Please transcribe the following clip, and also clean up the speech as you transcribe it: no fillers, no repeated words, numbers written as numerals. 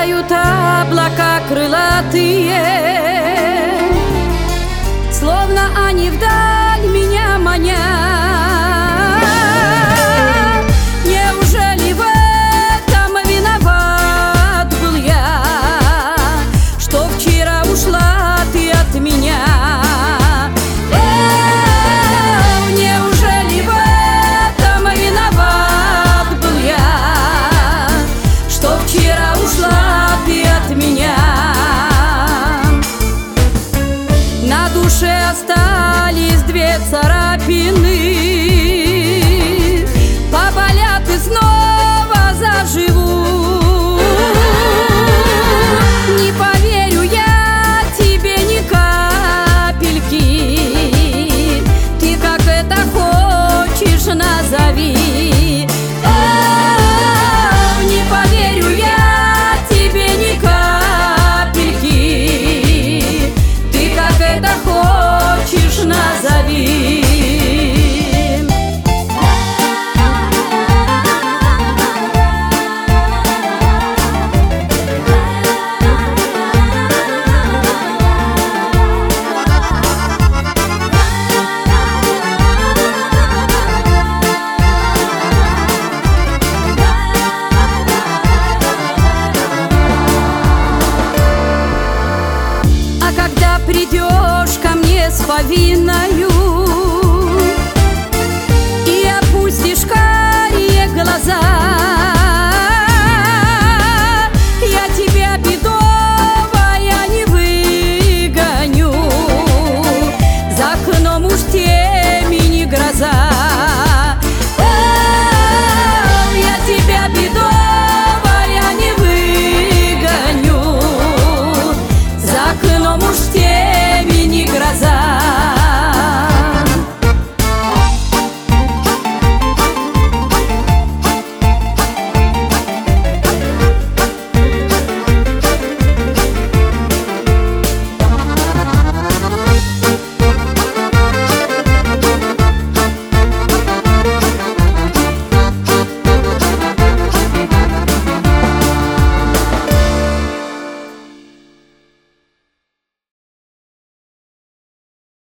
Летают облака крылатые, словно они вдаль меня манят. Неужели в этом виноват был я, что вчера ушла ты от меня? Неужели в этом виноват был я, что вчера ушла ты от меня? На душе остались две царапины, поболят и снова заживу. Не поверю я тебе ни капельки, ты как это хочешь назови. Не поверю я тебе ни капельки, ты как это хочешь назови. А когда придешь ко мне с повинною,